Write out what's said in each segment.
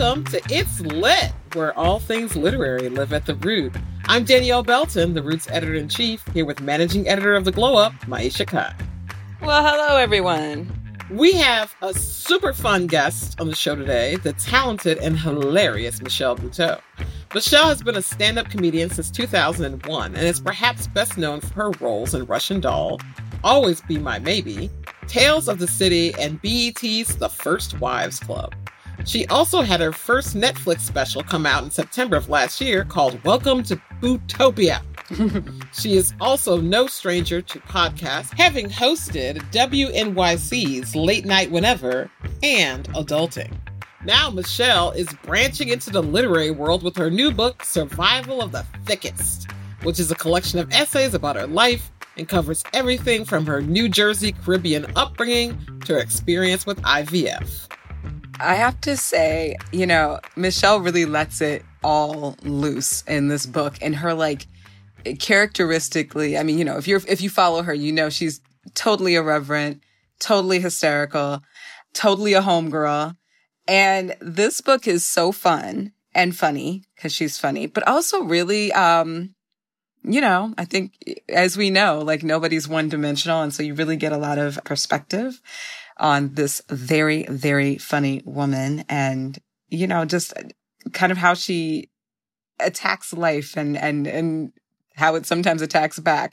Welcome to It's Lit, where all things literary live at the Root. I'm Danielle Belton, the Root's editor-in-chief, here with managing editor of the Glow Up, Maisha Kai. Well, hello, everyone. We have a super fun guest on the show today, the talented and hilarious Michelle Buteau. Michelle has been a stand-up comedian since 2001 and is perhaps best known for her roles in Russian Doll, Always Be My Maybe, Tales of the City, and BET's The First Wives Club. She also had her first Netflix special come out in September of last year called Welcome to Bootopia. She is also no stranger to podcasts, having hosted WNYC's Late Night Whenever and Adulting. Now Michelle is branching into the literary world with her new book, Survival of the Thickest, which is a collection of essays about her life and covers everything from her New Jersey Caribbean upbringing to her experience with IVF. I have to say, Michelle really lets it all loose in this book, and her characteristically, if you follow her, she's totally irreverent, totally hysterical, totally a homegirl. And this book is so fun and funny because she's funny, but also really, I think as we know, nobody's one dimensional. And so you really get a lot of perspective on this very, very funny woman and, just kind of how she attacks life and how it sometimes attacks back.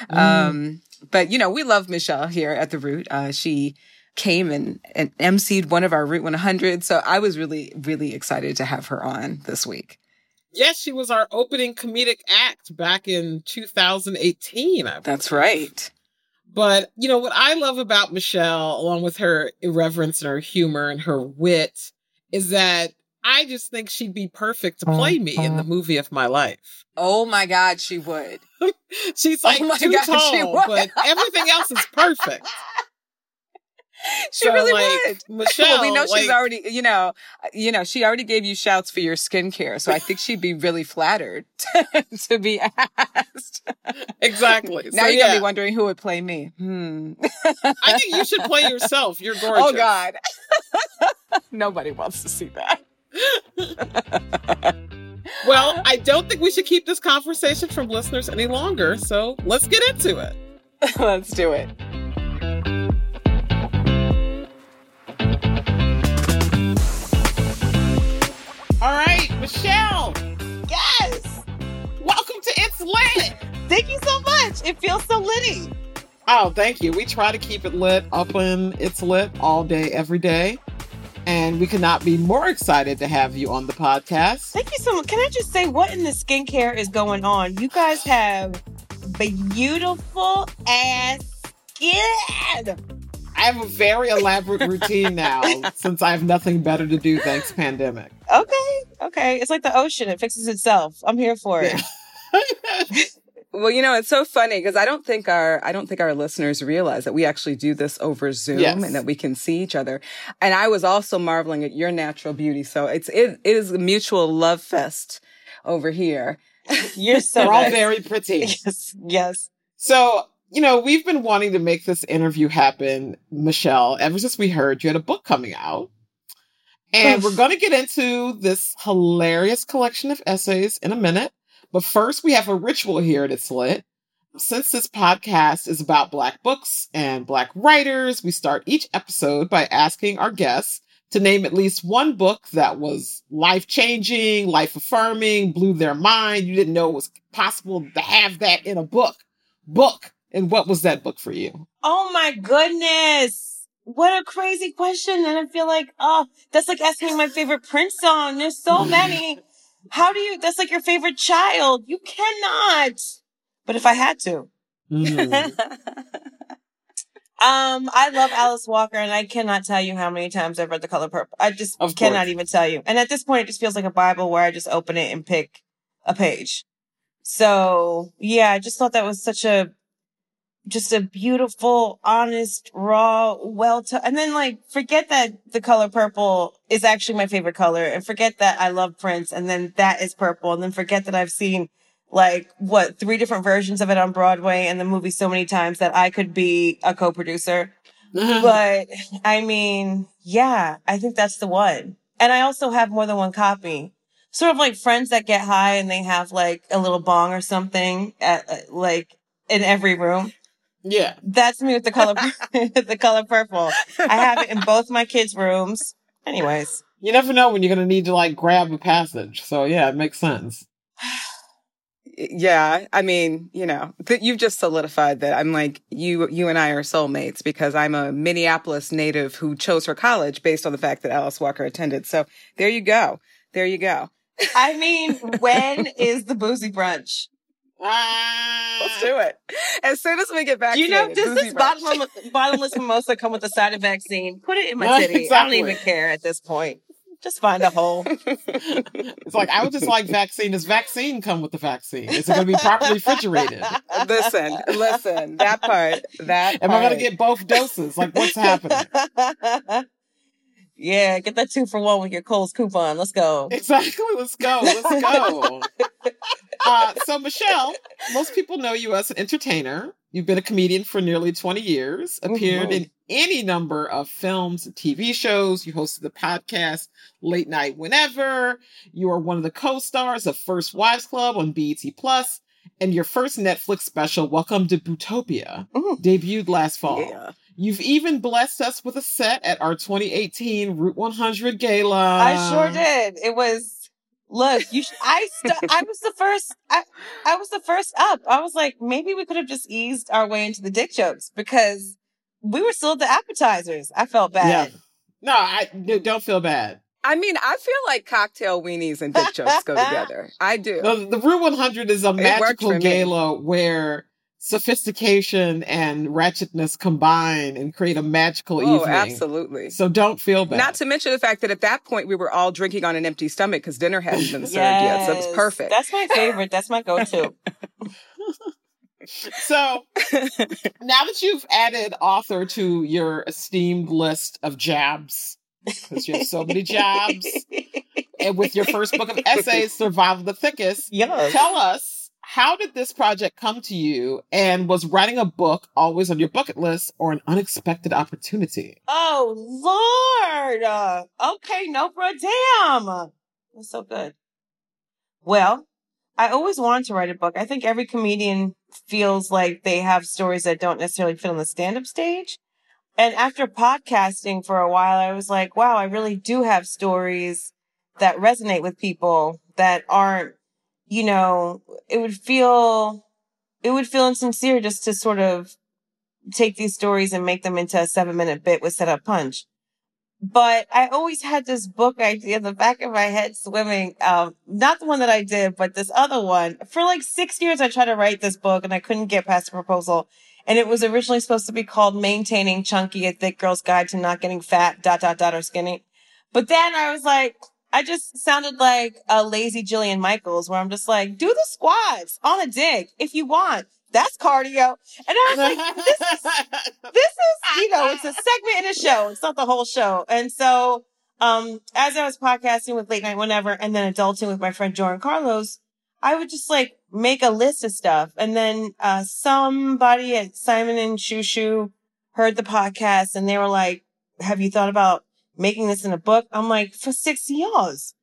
But, we love Michelle here at The Root. She came and emceed one of our Root 100. So I was really, really excited to have her on this week. Yes, she was our opening comedic act back in 2018. That's right. But, what I love about Michelle, along with her irreverence and her humor and her wit, is that I just think she'd be perfect to play me in the movie of my life. Oh my God, she would. She's too tall, but everything else is perfect. She really would. Michelle, well, we know she's already, she already gave you shouts for your skincare. So I think she'd be really flattered to be asked. Exactly. Now you're going to be wondering who would play me. I think you should play yourself. You're gorgeous. Oh, God. Nobody wants to see that. Well, I don't think we should keep this conversation from listeners any longer. So let's get into it. Let's do it. All right, Michelle. Yes. Welcome to It's Lit. Thank you so much. It feels so litty. Oh, thank you. We try to keep it lit up in It's Lit all day, every day. And we could not be more excited to have you on the podcast. Thank you so much. Can I just say what in the skincare is going on? You guys have beautiful ass skin. I have a very elaborate routine now since I have nothing better to do thanks pandemic. Okay. It's like the ocean. It fixes itself. I'm here for it. Well, it's so funny because I don't think our listeners realize that we actually do this over Zoom and that we can see each other. And I was also marveling at your natural beauty. So it is a mutual love fest over here. You're so We're all very pretty. Yes. So, we've been wanting to make this interview happen, Michelle, ever since we heard you had a book coming out. And we're going to get into this hilarious collection of essays in a minute. But first, we have a ritual here at It's Lit. Since this podcast is about Black books and Black writers, we start each episode by asking our guests to name at least one book that was life-changing, life-affirming, blew their mind. You didn't know it was possible to have that in a book. And what was that book for you? Oh my goodness. What a crazy question. And I feel like, that's like asking me my favorite Prince song. There's so many. That's like your favorite child. You cannot. But if I had to. I love Alice Walker, and I cannot tell you how many times I've read The Color Purple. I just cannot even tell you. And at this point, it just feels like a Bible where I just open it and pick a page. So, yeah, I just thought that was just a beautiful, honest, raw, and then forget that The Color Purple is actually my favorite color, and forget that I love Prince, and then that is purple, and then forget that I've seen 3 different versions of it on Broadway and the movie so many times that I could be a co-producer. But I think that's the one. And I also have more than one copy. Sort of like friends that get high and they have like a little bong or something at like in every room. Yeah. That's me with the color, the color purple. I have it in both my kids' rooms. Anyways. You never know when you're going to need to like grab a passage. So yeah, it makes sense. Yeah, I mean, you know, you've just solidified that I'm like, you and I are soulmates because I'm a Minneapolis native who chose her college based on the fact that Alice Walker attended. So there you go. There you go. I mean, when is the boozy brunch? Let's do it. As soon as we get back. You know, does this bottomless mimosa come with a side of vaccine? Put it in my titty. Exactly. I don't even care at this point. Just find a hole. It's like, I would just like vaccine. Does vaccine come with the vaccine? Is it going to be properly refrigerated? Listen, that part. Am I going to get both doses? Like, what's happening? Yeah, get that 2-for-1 with your Kohl's coupon. Let's go. Exactly. Let's go. So, Michelle, most people know you as an entertainer. You've been a comedian for nearly 20 years, appeared in any number of films and TV shows. You hosted the podcast Late Night Whenever. You are one of the co-stars of First Wives Club on BET Plus, and your first Netflix special, Welcome to Bootopia, debuted last fall. Yeah. You've even blessed us with a set at our 2018 Route 100 Gala. I sure did. It was... Look, I was the first. I was the first up. I was like, maybe we could have just eased our way into the dick jokes because we were still at the appetizers. I felt bad. Yeah. No, don't feel bad. I mean, I feel like cocktail weenies and dick jokes go together. I do. The Route 100 is a magical gala where sophistication and ratchetness combine and create a magical evening. Oh, absolutely. So don't feel bad. Not to mention the fact that at that point we were all drinking on an empty stomach because dinner hadn't been served yet. So it was perfect. That's my favorite. That's my go-to. So now that you've added author to your esteemed list of jabs, because you have so many jabs, and with your first book of essays, Survival of the Thickest, tell us, how did this project come to you, and was writing a book always on your bucket list or an unexpected opportunity? Oh, Lord. Okay, no, bro, damn. That's so good. Well, I always wanted to write a book. I think every comedian feels like they have stories that don't necessarily fit on the stand-up stage. And after podcasting for a while, I was like, wow, I really do have stories that resonate with people that aren't, you know, it would feel insincere just to sort of take these stories and make them into a 7-minute bit with setup punch. But I always had this book idea in the back of my head swimming, not the one that I did, but this other one. For like 6 years, I tried to write this book and I couldn't get past the proposal. And it was originally supposed to be called Maintaining Chunky, a Thick Girl's Guide to Not Getting Fat, ... or Skinny. But then I was like, I just sounded like a lazy Jillian Michaels, where I'm just like, do the squats on a dick if you want. That's cardio. And I was like, this is, you know, it's a segment in a show. It's not the whole show. And so, as I was podcasting with Late Night Whenever and then adulting with my friend Jordan Carlos, I would just like make a list of stuff. And then, somebody at Simon and Shushu heard the podcast and they were like, have you thought about making this in a book? I'm like, for 6 years.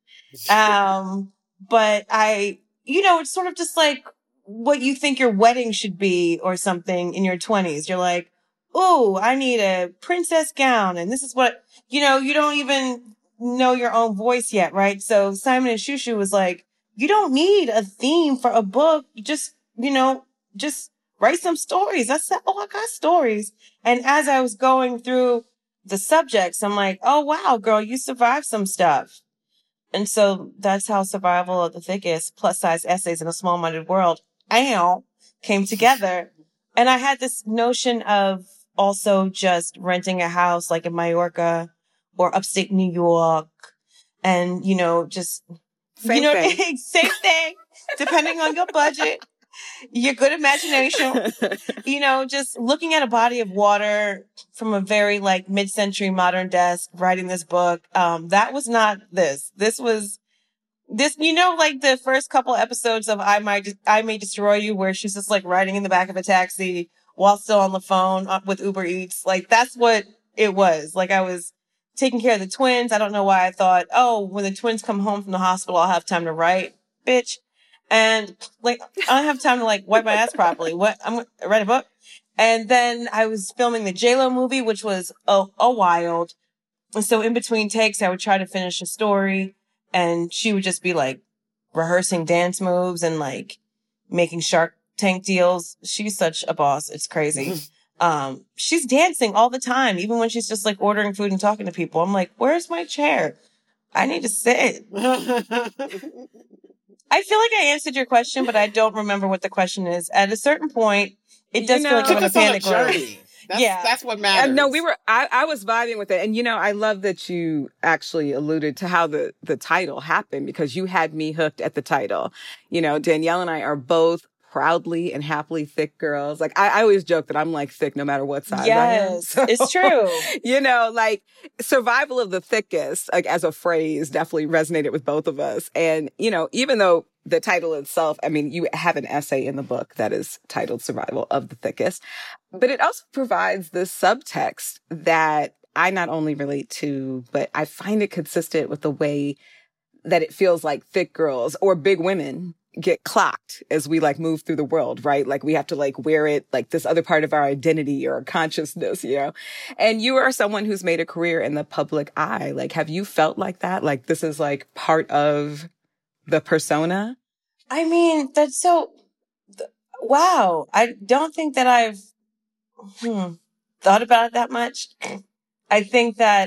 But it's sort of just like what you think your wedding should be or something in your 20s. You're like, oh, I need a princess gown. And this is what, you don't even know your own voice yet, right? So Simon and Shushu was like, you don't need a theme for a book. You just write some stories. I said, I got stories. And as I was going through the subjects, I'm like, oh, wow, girl, you survived some stuff. And so that's how Survival of the Thickest, plus size essays in a small-minded world, came together. And I had this notion of also just renting a house like in Mallorca or upstate New York. And, just, same thing. Same thing, depending on your budget. Your good imagination, just looking at a body of water from a very like mid-century modern desk, writing this book. That was not this. This was this, like the first couple episodes of I May Destroy You, where she's just like riding in the back of a taxi while still on the phone with Uber Eats. Like that's what it was. Like I was taking care of the twins. I don't know why I thought, oh, when the twins come home from the hospital, I'll have time to write, bitch. And like, I don't have time to like wipe my ass properly. What? I'm going to write a book. And then I was filming the J-Lo movie, which was a wild. And so in between takes, I would try to finish a story, and she would just be like rehearsing dance moves and like making Shark Tank deals. She's such a boss. It's crazy. She's dancing all the time, even when she's just like ordering food and talking to people. I'm like, where's my chair? I need to sit. I feel like I answered your question, but I don't remember what the question is. At a certain point, it does feel like I'm in a panic room. That's what matters. No, I was vibing with it. And, I love that you actually alluded to how the title happened, because you had me hooked at the title. Danielle and I are both proudly and happily thick girls. Like, I always joke that I'm like thick no matter what size I am. So, it's true. Like survival of the thickest, like as a phrase, definitely resonated with both of us. And, even though the title itself, I mean, you have an essay in the book that is titled Survival of the Thickest, but it also provides this subtext that I not only relate to, but I find it consistent with the way that it feels like thick girls or big women get clocked as we like move through the world, right? Like we have to like wear it like this other part of our identity or our consciousness, And you are someone who's made a career in the public eye. Like, have you felt like that? Like this is like part of the persona? I mean, that's so, wow. I don't think that I've thought about it that much. I think that,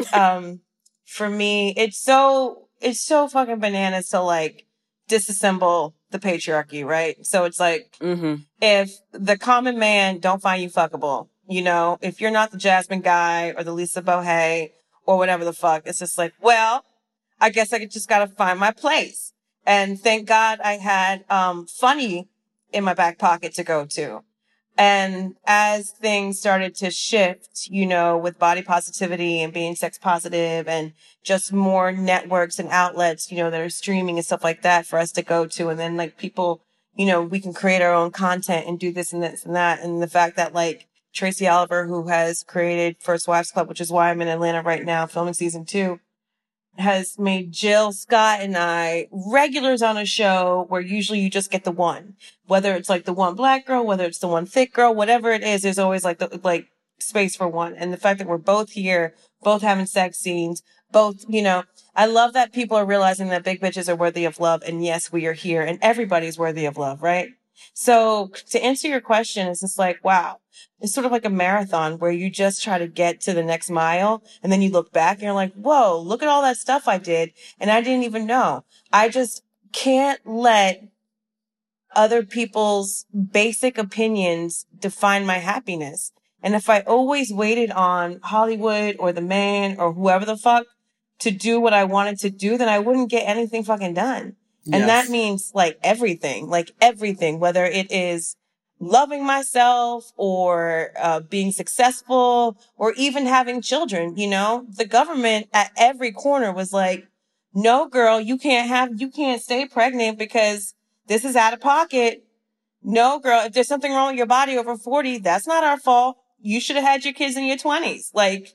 for me, it's so fucking bananas to like disassemble the patriarchy, right? So it's like, if the common man don't find you fuckable, if you're not the Jasmine Guy or the Lisa Bohet or whatever the fuck, it's just like, well, I guess I just gotta find my place. And thank God I had, Funny in my back pocket to go to. And as things started to shift, with body positivity and being sex positive and just more networks and outlets, that are streaming and stuff like that for us to go to. And then like people, we can create our own content and do this and this and that. And the fact that like Tracy Oliver, who has created First Wives Club, which is why I'm in Atlanta right now filming season 2, has made Jill Scott and I regulars on a show where usually you just get the one, whether it's like the one black girl, whether it's the one thick girl, whatever it is, there's always like space for one. And the fact that we're both here, both having sex scenes, both, I love that people are realizing that big bitches are worthy of love. And yes, we are here and everybody's worthy of love, right? So to answer your question, it's just like, wow, it's sort of like a marathon where you just try to get to the next mile and then you look back and you're like, whoa, look at all that stuff I did. And I didn't even know. I just can't let other people's basic opinions define my happiness. And if I always waited on Hollywood or the man or whoever the fuck to do what I wanted to do, then I wouldn't get anything fucking done. Yes. And that means like everything, whether it is loving myself or being successful or even having children. The government at every corner was like, no, girl, you can't stay pregnant because this is out of pocket. No, girl, if there's something wrong with your body over 40, that's not our fault. You should have had your kids in your 20s.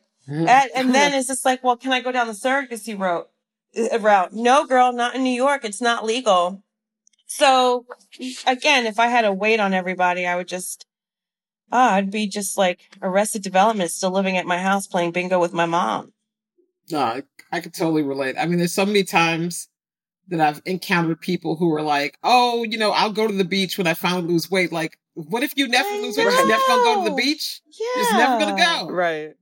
And then it's just like, well, can I go down the surrogacy route? No, girl, not in New York. It's not legal. So again, if I had to wait on everybody, I would just, I'd be just like Arrested Development, still living at my house playing bingo with my mom. No, I could totally relate. I mean, there's so many times that I've encountered people who are like, oh, I'll go to the beach when I finally lose weight. Like, what if you never lose weight? You're never going to go to the beach? Yeah. You're just never going to go. Right.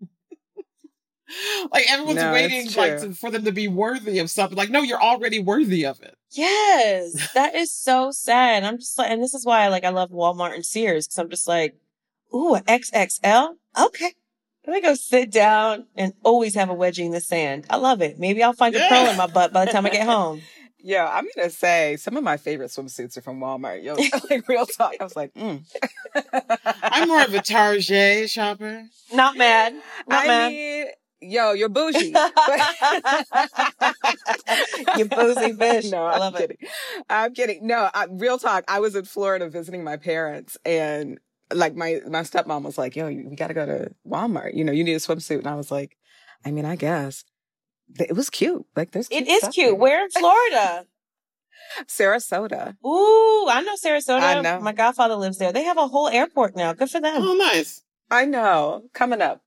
Like everyone's waiting for them to be worthy of something. Like, no, you're already worthy of it. Yes. That is so sad. I'm just like, and this is why I love Walmart and Sears. Cause I'm just like, ooh, an XXL. Okay. Let me go sit down and always have a wedgie in the sand. I love it. Maybe I'll find a pearl in my butt by the time I get home. Yeah, I'm going to say some of my favorite swimsuits are from Walmart. Yo, like real talk. I was like, I'm more of a Target shopper. Not mad. I mean, yo, you're bougie. You boozy bitch. No, I love it. I'm kidding. No, real talk. I was in Florida visiting my parents and like my stepmom was like, yo, we got to go to Walmart. You need a swimsuit. And I was like, I mean, I guess. It was cute. Like, there's cute It is stuff cute. there. We're in Florida. Sarasota. Ooh, I know Sarasota. I know. My godfather lives there. They have a whole airport now. Good for them. Oh, nice. I know. Coming up.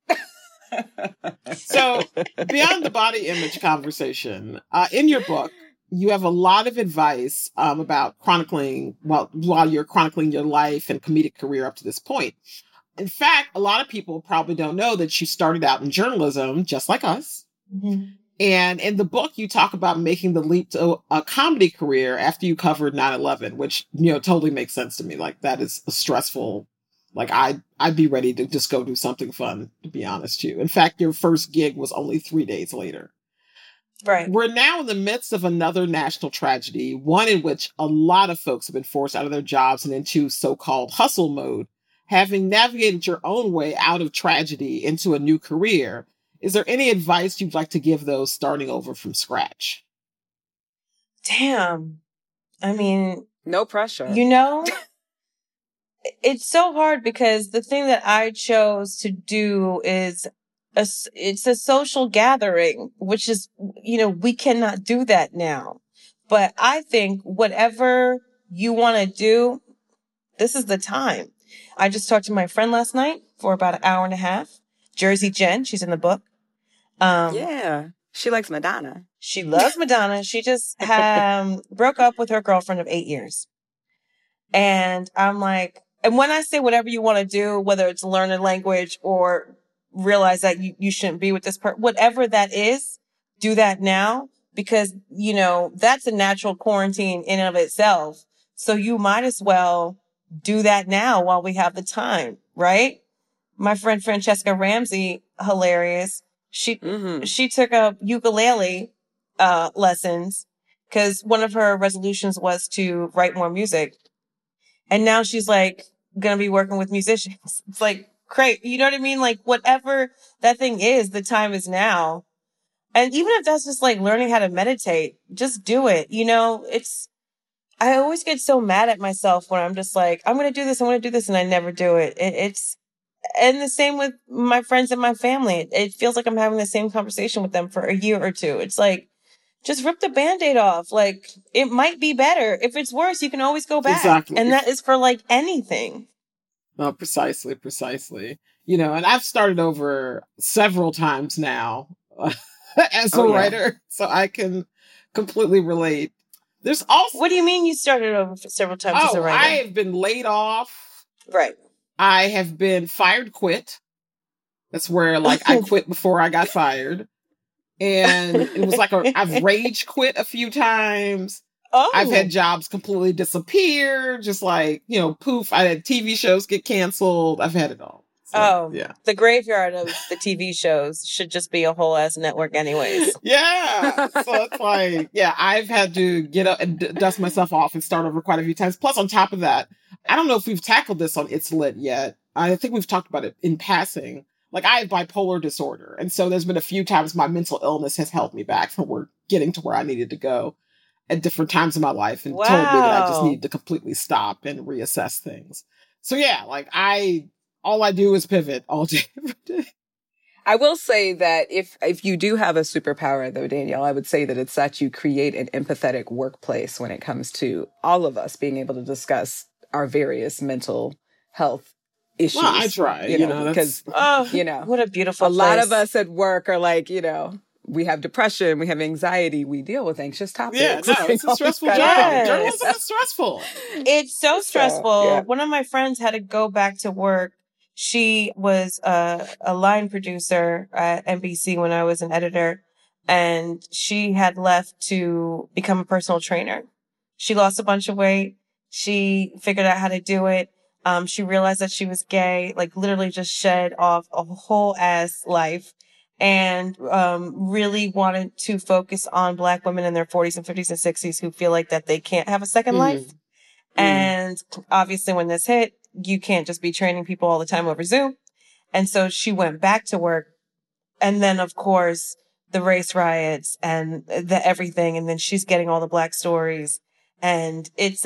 So, beyond the body image conversation, in your book, you have a lot of advice about chronicling, while you're chronicling your life and comedic career up to this point. In fact, a lot of people probably don't know that you started out in journalism, just like us. Mm-hmm. And in the book, you talk about making the leap to a comedy career after you covered 9/11, which, totally makes sense to me. Like, that is a stressful, like, I'd be ready to just go do something fun, to be honest with you. In fact, your first gig was only 3 days later. Right. We're now in the midst of another national tragedy, one in which a lot of folks have been forced out of their jobs and into so-called hustle mode. Having navigated your own way out of tragedy into a new career, is there any advice you'd like to give those starting over from scratch? Damn. I mean, no pressure. It's so hard because the thing that I chose to do is it's a social gathering, which is, we cannot do that now. But I think whatever you want to do, this is the time. I just talked to my friend last night for about an hour and a half. Jersey Jen, she's in the book. Yeah. She likes Madonna. She loves Madonna. She just broke up with her girlfriend of 8 years. And I'm like, and when I say whatever you want to do, whether it's learn a language or realize that you shouldn't be with this person, whatever that is, do that now because, that's a natural quarantine in and of itself. So you might as well do that now while we have the time, right? My friend Francesca Ramsey, hilarious. She took up ukulele lessons because one of her resolutions was to write more music. And now she's like going to be working with musicians. It's like, great. You know what I mean? Like whatever that thing is, the time is now. And even if that's just like learning how to meditate, just do it. I always get so mad at myself when I'm just like, I'm going to do this. And I never do it. And the same with my friends and my family. It feels like I'm having the same conversation with them for a year or two. It's like, just rip the Band-Aid off. Like, it might be better. If it's worse, you can always go back. Exactly. And that is for like anything. Oh, precisely. And I've started over several times now as a writer, so I can completely relate. There's also... What do you mean you started over several times as a writer? I have been laid off. Right. I have been quit. That's where, like, I quit before I got fired. And it was like I've rage quit a few times. Oh. I've had jobs completely disappear. Just like, poof. I had TV shows get canceled. I've had it all. So, yeah. The graveyard of the TV shows should just be a whole ass network anyways. Yeah. So it's like, I've had to get up and dust myself off and start over quite a few times. Plus, on top of that, I don't know if we've tackled this on It's Lit yet. I think we've talked about it in passing. Like, I have bipolar disorder. And so there's been a few times my mental illness has held me back from getting to where I needed to go at different times in my life and told me that I just needed to completely stop and reassess things. So yeah, like all I do is pivot all day, every day. I will say that if you do have a superpower, though, Danielle, I would say that it's that you create an empathetic workplace when it comes to all of us being able to discuss our various mental health issues. Well, I try, because, what a beautiful place. lot of us at work are like, we have depression, we have anxiety, we deal with anxious topics. Yeah, no, it's a stressful job. Yes. Journalism is stressful. It's so stressful. Yeah. One of my friends had to go back to work. She was a line producer at NBC when I was an editor, and she had left to become a personal trainer. She lost a bunch of weight. She figured out how to do it. She realized that she was gay, like literally just shed off a whole ass life and really wanted to focus on Black women in their 40s and 50s and 60s who feel like that they can't have a second life. And obviously when this hit, you can't just be training people all the time over Zoom. And so she went back to work. And then, of course, the race riots and the everything. And then she's getting all the Black stories. And it's,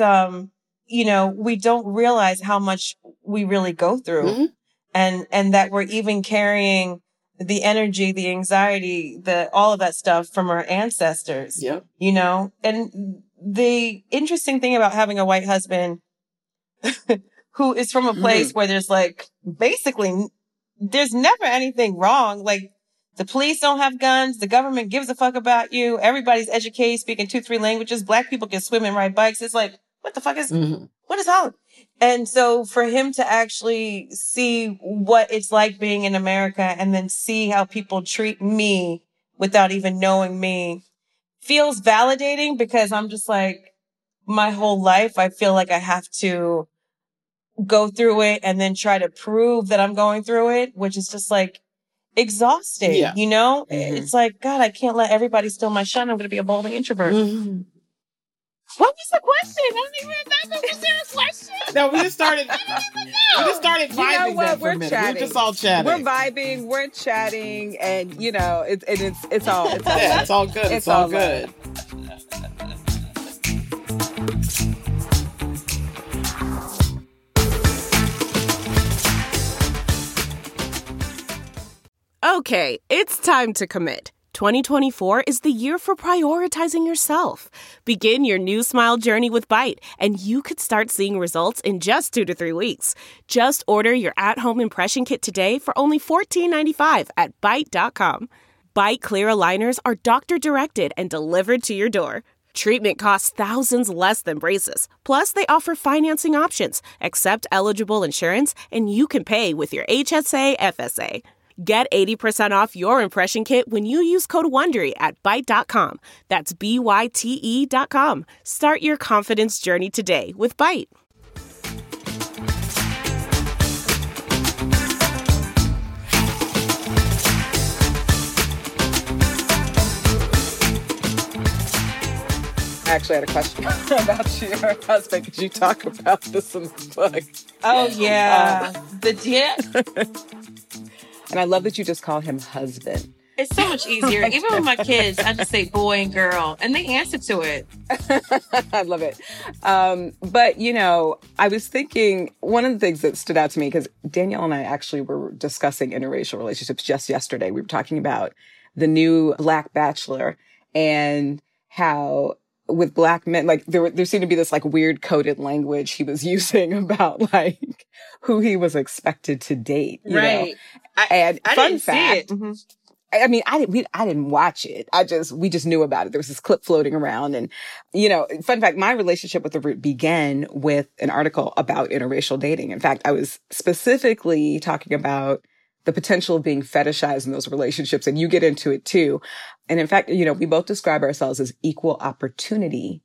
we don't realize how much we really go through and that we're even carrying the energy, the anxiety, all of that stuff from our ancestors. Yep. You know? And the interesting thing about having a white husband who is from a place where there's like, basically, there's never anything wrong. Like, the police don't have guns. The government gives a fuck about you. Everybody's educated, speaking 2-3 languages. Black people can swim and ride bikes. It's like, what the fuck is, what is Holland? And so for him to actually see what it's like being in America and then see how people treat me without even knowing me feels validating, because I'm just like, my whole life, I feel like I have to go through it and then try to prove that I'm going through it, which is just like exhausting, you know? It's like, God, I can't let everybody steal my shine. I'm going to be a balding introvert. What was the question? I don't even know. Was there a question? No, we just started vibing. You know what? We're chatting. We're just all chatting. We're vibing. We're chatting, and you know, it's all yeah, it's all good. It's all good. Okay, it's time to commit. 2024 is the year for prioritizing yourself. Begin your new smile journey with Byte, and you could start seeing results in just 2 to 3 weeks. Just order your at-home impression kit today for only $14.95 at Byte.com. Byte Clear aligners are doctor-directed and delivered to your door. Treatment costs thousands less than braces. Plus, they offer financing options, accept eligible insurance, and you can pay with your HSA FSA. Get 80% off your impression kit when you use code WONDERY at Byte.com. That's BYTE.com. Start your confidence journey today with Byte. I actually had a question about your husband, because you talk about this in the book. Oh, yeah. And I love that you just call him husband. It's so much easier. Even with my kids, I just say boy and girl, and they answer to it. I love it. But, you know, I was thinking one of the things that stood out to me, because Danielle and I actually were discussing interracial relationships just yesterday. We were talking about the new Black Bachelor and how with Black men, like there seemed to be this like weird coded language he was using about like who he was expected to date. You know? And I fun didn't fact, see it. I mean, I didn't watch it. We just knew about it. There was this clip floating around, and, you know, fun fact, my relationship with the Root began with an article about interracial dating. In fact, I was specifically talking about the potential of being fetishized in those relationships, and you get into it too. And in fact, you know, we both describe ourselves as equal opportunity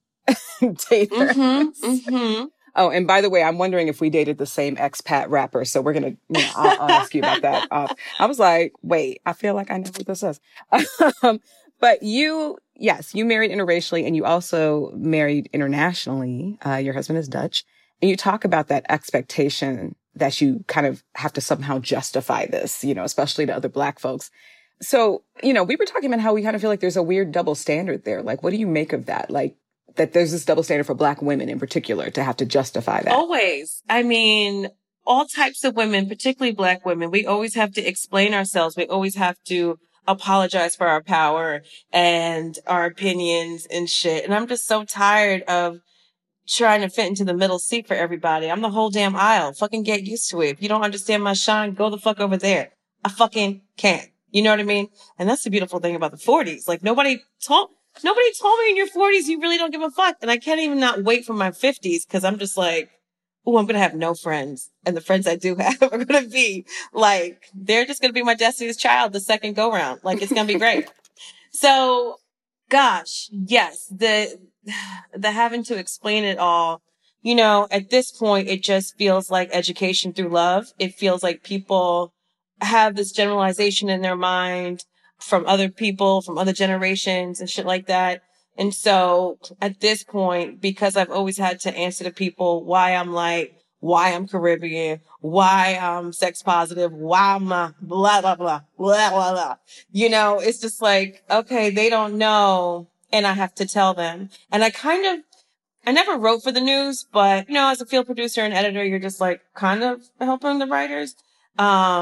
daters. Oh, and by the way, I'm wondering if we dated the same expat rapper. So we're going to, you know, I'll ask you about that. I was like, wait, I feel like I know what this is. But you married interracially, and you also married internationally. Your husband is Dutch. And you talk about that expectation that you kind of have to somehow justify this, you know, especially to other Black folks. So, you know, we were talking about how we kind of feel like there's a weird double standard there. Like, what do you make of that? Like, that there's this double standard for Black women in particular to have to justify that. Always. I mean, all types of women, particularly Black women, we always have to explain ourselves. We always have to apologize for our power and our opinions and shit. And I'm just so tired of trying to fit into the middle seat for everybody. I'm the whole damn aisle. Fucking get used to it. If you don't understand my shine, go the fuck over there. I fucking can't. You know what I mean? And that's the beautiful thing about the 40s. Like, nobody told me in your 40s you really don't give a fuck. And I can't even not wait for my 50s, because I'm just like, oh, I'm going to have no friends. And the friends I do have are going to be like, they're just going to be my Destiny's Child the second go round. Like, it's going to be great. So, gosh, yes, the having to explain it all, you know, at this point, it just feels like education through love. It feels like people have this generalization in their mind from other people, from other generations and shit like that. And so at this point, because I've always had to answer to people why I'm light, why I'm Caribbean, why I'm sex positive, why I'm blah, blah, blah, blah, blah, blah. You know, it's just like, okay, they don't know, and I have to tell them. And I never wrote for the news, but, you know, as a field producer and editor, you're just like kind of helping the writers.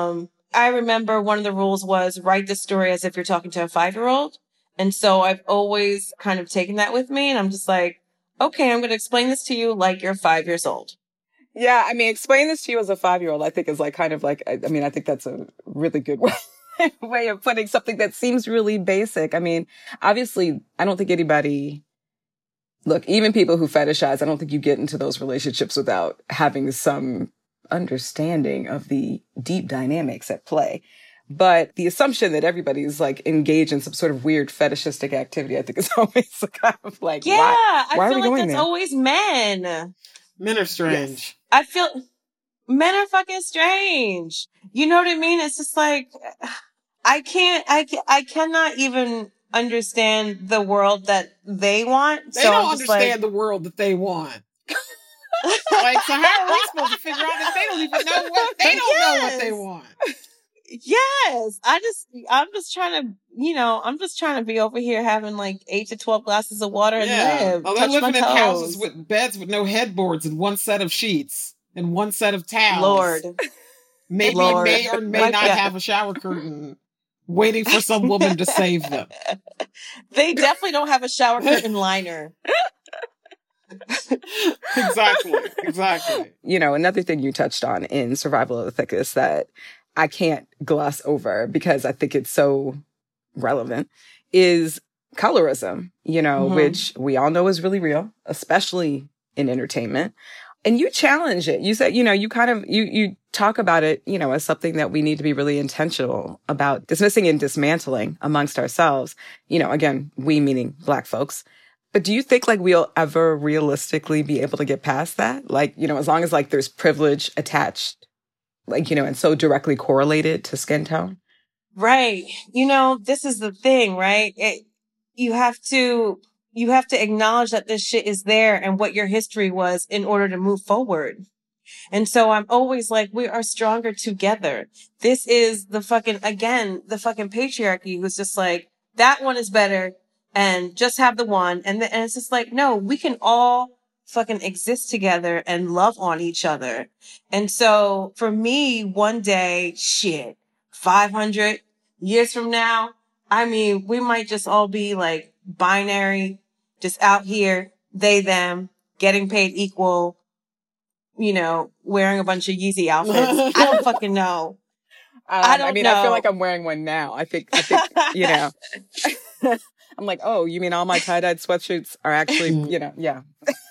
I remember one of the rules was write the story as if you're talking to a 5-year-old. And so I've always kind of taken that with me. And I'm just like, okay, I'm going to explain this to you like you're 5 years old. Yeah, I mean, explain this to you as a 5-year-old, I think is like kind of like, I mean, I think that's a really good way of putting something that seems really basic. I mean, obviously, I don't think anybody, look, even people who fetishize, I don't think you get into those relationships without having some understanding of the deep dynamics at play. But the assumption that everybody's like engaged in some sort of weird fetishistic activity, I think is always kind of like, yeah, why I are feel we like going that's there? always men. Men are strange. Yes. I feel men are fucking strange. You know what I mean? It's just like, I cannot even understand the world that they want. They don't understand the world that they want. Like, so how are we supposed to figure out if they don't even know what they don't know what they want? Yes. I'm just trying to be over here having like 8 to 12 glasses of water and live. Oh, they're living in houses with beds with no headboards and one set of sheets and one set of towels. Lord. Maybe may or may not have a shower curtain waiting for some woman to save them. They definitely don't have a shower curtain liner. Exactly. You know, another thing you touched on in Survival of the Thickest that I can't gloss over because I think it's so relevant is colorism, you know, which we all know is really real, especially in entertainment. And you challenge it. You said, you know, you talk about it, you know, as something that we need to be really intentional about dismissing and dismantling amongst ourselves. You know, again, we meaning Black folks. But do you think like we'll ever realistically be able to get past that? Like, you know, as long as like there's privilege attached, like, you know, and so directly correlated to skin tone? Right. You know, this is the thing, right? You have to acknowledge that this shit is there and what your history was in order to move forward. And so I'm always like, we are stronger together. This is the fucking patriarchy who's just like, that one is better and just have the one. And it's just like, no, we can all fucking exist together and love on each other. And so for me, one day, 500 years from now, I mean, we might just all be like binary, just out here, they, them, getting paid equal, you know, wearing a bunch of Yeezy outfits. I don't fucking know. I mean, I feel like I'm wearing one now. I think, you know, I'm like, oh, you mean all my tie-dyed sweatshirts are actually, you know, yeah.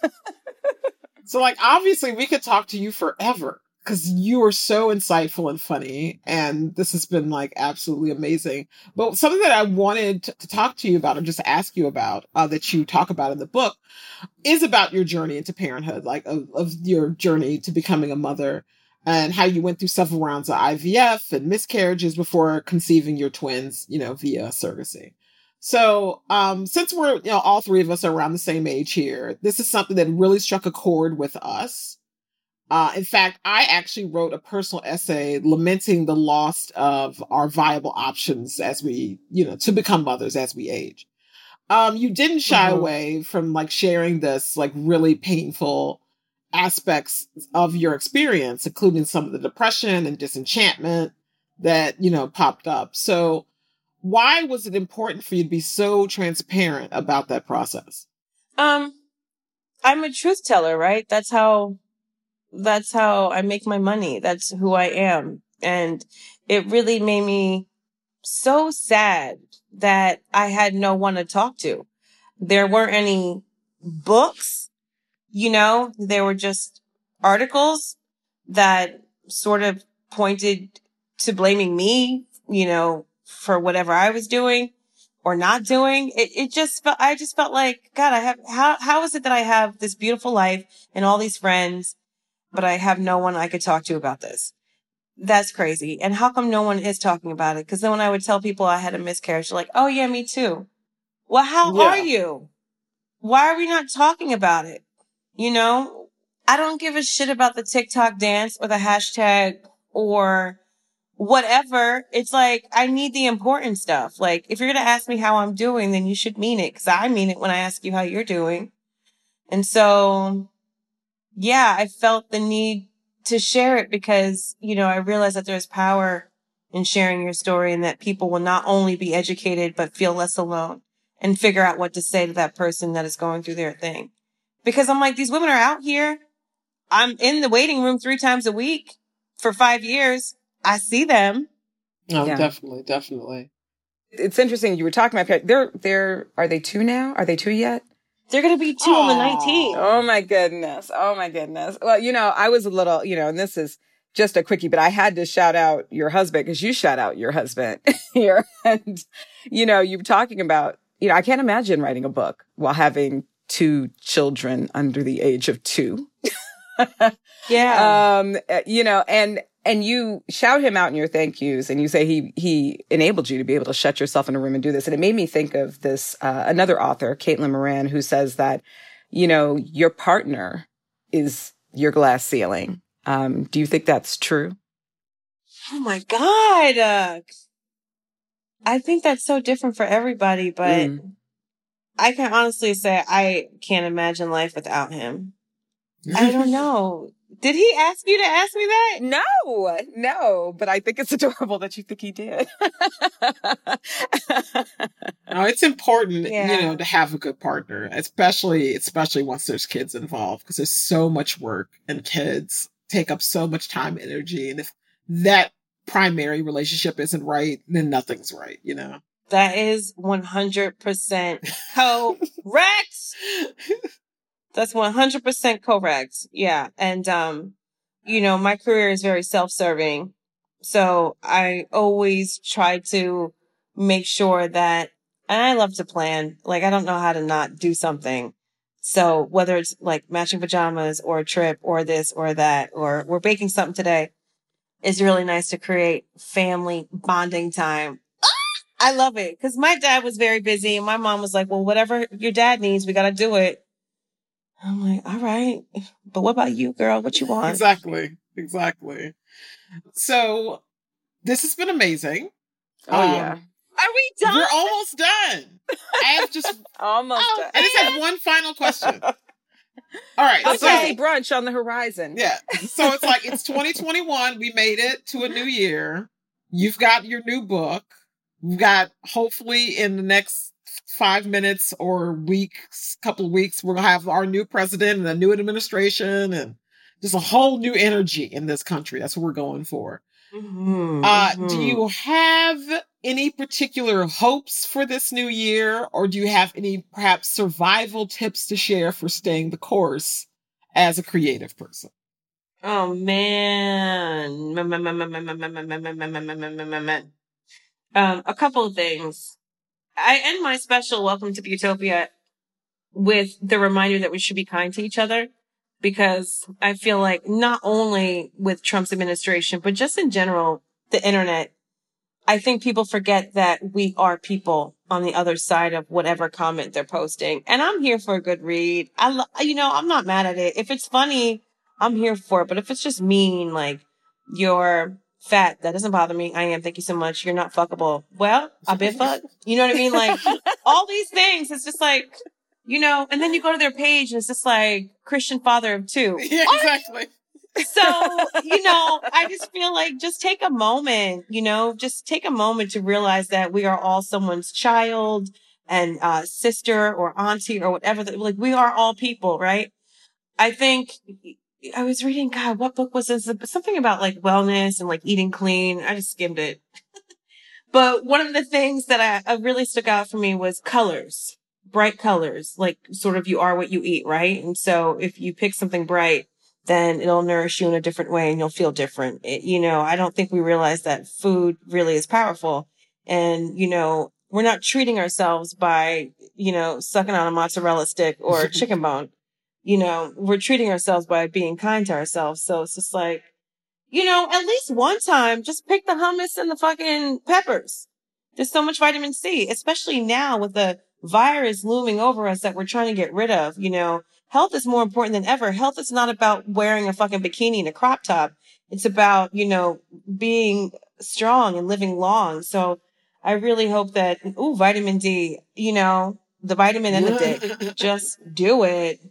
So like, obviously we could talk to you forever because you are so insightful and funny. And this has been like absolutely amazing. But something that I wanted to talk to you about or just ask you about that you talk about in the book is about your journey into parenthood, like of your journey to becoming a mother and how you went through several rounds of IVF and miscarriages before conceiving your twins, you know, via surrogacy. So, since we're, you know, all three of us are around the same age here, this is something that really struck a chord with us. In fact, I actually wrote a personal essay lamenting the loss of our viable options as we, you know, to become mothers as we age. You didn't shy away from like sharing this like really painful aspects of your experience, including some of the depression and disenchantment that, you know, popped up. So why was it important for you to be so transparent about that process? I'm a truth teller, right? That's how I make my money. That's who I am. And it really made me so sad that I had no one to talk to. There weren't any books, you know, there were just articles that sort of pointed to blaming me, you know, for whatever I was doing or not doing. I just felt like, God, how is it that I have this beautiful life and all these friends, but I have no one I could talk to about this? That's crazy. And how come no one is talking about it? Because then when I would tell people I had a miscarriage, they're like, oh yeah, me too. Well, how are you? Why are we not talking about it? You know, I don't give a shit about the TikTok dance or the hashtag or whatever. It's like, I need the important stuff. Like, if you're going to ask me how I'm doing, then you should mean it. 'Cause I mean it when I ask you how you're doing. And so, yeah, I felt the need to share it because, you know, I realized that there's power in sharing your story, and that people will not only be educated, but feel less alone and figure out what to say to that person that is going through their thing. Because I'm like, these women are out here. I'm in the waiting room 3 times a week for 5 years. I see them. Oh, yeah. Definitely. It's interesting. You were talking about, they're, are they 2 now? Are they 2 yet? They're going to be 2 on the 19th. Oh my goodness. Well, I was a little, and this is just a quickie, but I had to shout out your husband because you shout out your husband here. And, you were talking about, I can't imagine writing a book while having 2 children under the age of 2. Yeah. And you shout him out in your thank yous, and you say he enabled you to be able to shut yourself in a room and do this. And it made me think of this, another author, Caitlin Moran, who says that, your partner is your glass ceiling. Do you think that's true? Oh my God. I think that's so different for everybody, but I can honestly say I can't imagine life without him. I don't know. Did he ask you to ask me that? No, but I think it's adorable that you think he did. No, it's important, to have a good partner, especially once there's kids involved, because there's so much work and kids take up so much time and energy. And if that primary relationship isn't right, then nothing's right, That is 100% correct. That's 100% correct. Yeah. And, my career is very self-serving. So I always try to make sure that, and I love to plan. Like, I don't know how to not do something. So whether it's like matching pajamas or a trip or this or that, or we're baking something today, it's really nice to create family bonding time. I love it. Because my dad was very busy and my mom was like, well, whatever your dad needs, we got to do it. I'm like, all right, but what about you, girl? What you want? Exactly. So this has been amazing. Oh, yeah. Are we done? We're almost done. I have just almost done. I just have one final question. All right. Okay. Brunch on the horizon. Yeah. So it's like, it's 2021. We made it to a new year. You've got your new book. We've got, hopefully in the next 5 minutes or couple of weeks, we're going to have our new president and a new administration and just a whole new energy in this country. That's what we're going for. Do you have any particular hopes for this new year, or do you have any perhaps survival tips to share for staying the course as a creative person? Oh man. A couple of things. I end my special Welcome to Utopia with the reminder that we should be kind to each other, because I feel like not only with Trump's administration, but just in general, the internet, I think people forget that we are people on the other side of whatever comment they're posting. And I'm here for a good read. I'm not mad at it. If it's funny, I'm here for it. But if it's just mean, like, you're fat, that doesn't bother me. I am. Thank you so much. You're not fuckable. Well, I've been fucked. You know what I mean? Like, all these things, it's just like, and then you go to their page and it's just like Christian father of 2. Yeah, exactly. So, I just feel like just take a moment, just take a moment to realize that we are all someone's child and sister or auntie or whatever. Like, we are all people, right? I think I was reading, God, what book was this? Something about like wellness and like eating clean. I just skimmed it. But one of the things that I really stuck out for me was colors, bright colors, like sort of you are what you eat, right? And so if you pick something bright, then it'll nourish you in a different way and you'll feel different. I don't think we realize that food really is powerful. And, we're not treating ourselves by, sucking on a mozzarella stick or a chicken bone. We're treating ourselves by being kind to ourselves. So it's just like, at least one time, just pick the hummus and the fucking peppers. There's so much vitamin C, especially now with the virus looming over us that we're trying to get rid of. Health is more important than ever. Health is not about wearing a fucking bikini and a crop top. It's about, being strong and living long. So I really hope that, vitamin D, the vitamin and the dick, just do it.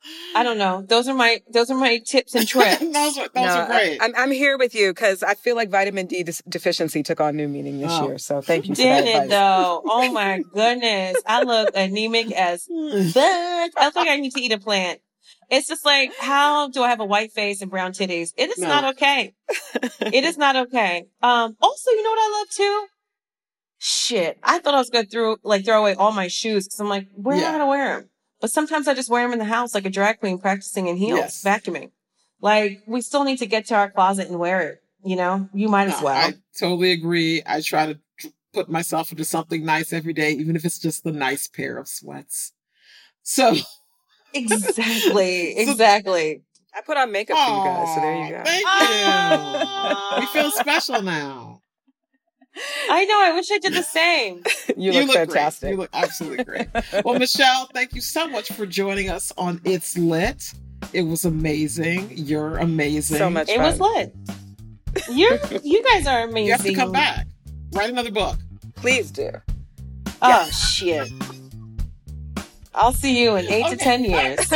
I don't know. Those are my tips and tricks. those are great. I'm here with you because I feel like vitamin D deficiency took on new meaning this year. So thank you for Did that it advice. though? Oh my goodness. I look anemic as fuck. I think I need to eat a plant. It's just like, how do I have a white face and brown titties? It is not okay. It is not okay. Also, you know what I love too? Shit. I thought I was going to throw away all my shoes because I'm like, where am I going to wear them? But sometimes I just wear them in the house like a drag queen practicing in heels, vacuuming. Like, we still need to get to our closet and wear it. You know, you might as well. I totally agree. I try to put myself into something nice every day, even if it's just the nice pair of sweats. So. Exactly. I put on makeup for you guys, so there you go. Thank you. We feel special now. I know. I wish I did the same. You look fantastic. Great. You look absolutely great. Well, Michelle, thank you so much for joining us on It's Lit. It was amazing. You're amazing. So much fun. It was lit. You guys are amazing. You have to come back. Write another book. Please do. Oh, shit. I'll see you in 8 to 10 years.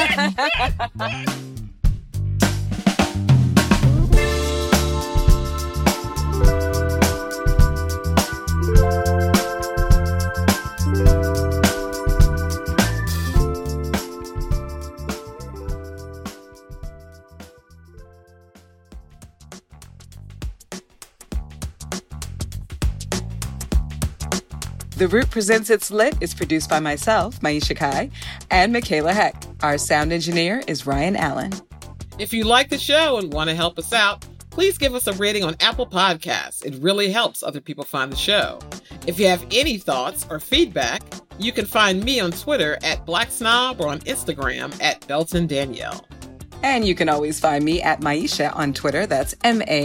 The Root Presents It's Lit is produced by myself, Maisha Kai, and Michaela Heck. Our sound engineer is Ryan Allen. If you like the show and want to help us out, please give us a rating on Apple Podcasts. It really helps other people find the show. If you have any thoughts or feedback, you can find me on Twitter at Black Snob or on Instagram at Belton Danielle. And you can always find me at Maisha on Twitter. That's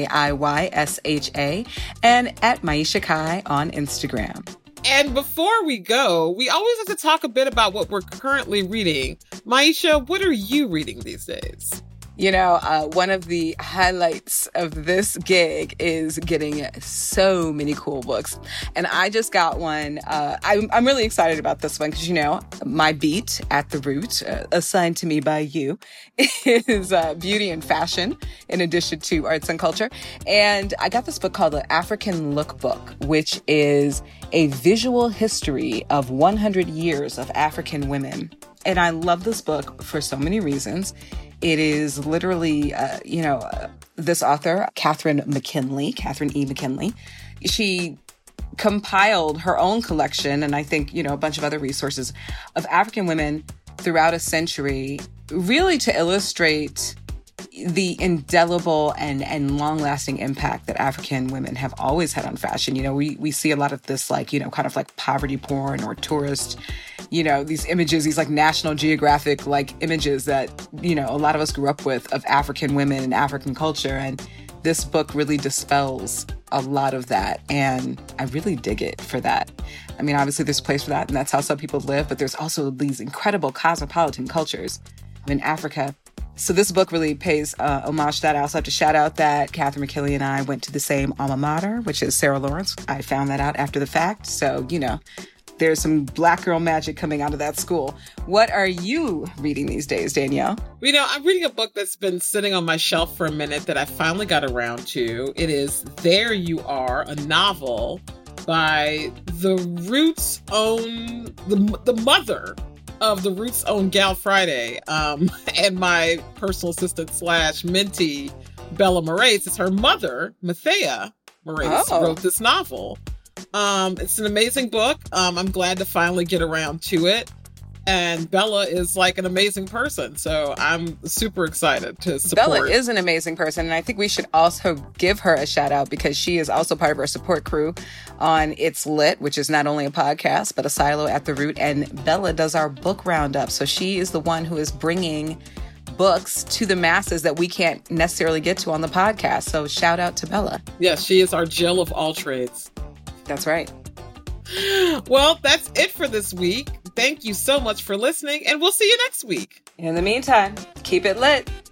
MAIYSHA, and at Maisha Kai on Instagram. And before we go, we always have to talk a bit about what we're currently reading. Maisha, what are you reading these days? You know, one of the highlights of this gig is getting so many cool books. And I just got one. I'm really excited about this one because, you know, my beat at The Root, assigned to me by you, is beauty and fashion in addition to arts and culture. And I got this book called The African Lookbook, which is a visual history of 100 years of African women. And I love this book for so many reasons. It is literally, this author, Catherine E. McKinley, she compiled her own collection, and I think, you know, a bunch of other resources of African women throughout a century, really to illustrate the indelible and long-lasting impact that African women have always had on fashion. You know, we see a lot of this, like, you know, kind of like poverty porn or tourist, you know, these images, these like National Geographic like images that, you know, a lot of us grew up with of African women and African culture. And this book really dispels a lot of that. And I really dig it for that. I mean, obviously there's a place for that, and that's how some people live, but there's also these incredible cosmopolitan cultures in Africa. So this book really pays homage to that. I also have to shout out that Catherine McKinley and I went to the same alma mater, which is Sarah Lawrence. I found that out after the fact. So, you know, there's some Black girl magic coming out of that school. What are you reading these days, Danielle? You know, I'm reading a book that's been sitting on my shelf for a minute that I finally got around to. It is There You Are, a novel by The Root's own, the mother of The Root's own Gal Friday, and my personal assistant / mentee, Bella Moraes. It's her mother, Mathea Moraes, wrote this novel. It's an amazing book. I'm glad to finally get around to it. And Bella is like an amazing person. So I'm super excited to support. Bella is an amazing person. And I think we should also give her a shout out because she is also part of our support crew on It's Lit, which is not only a podcast, but a silo at The Root. And Bella does our book roundup. So she is the one who is bringing books to the masses that we can't necessarily get to on the podcast. So shout out to Bella. Yes, she is our Jill of all trades. That's right. Well, that's it for this week. Thank you so much for listening, and we'll see you next week. In the meantime, keep it lit.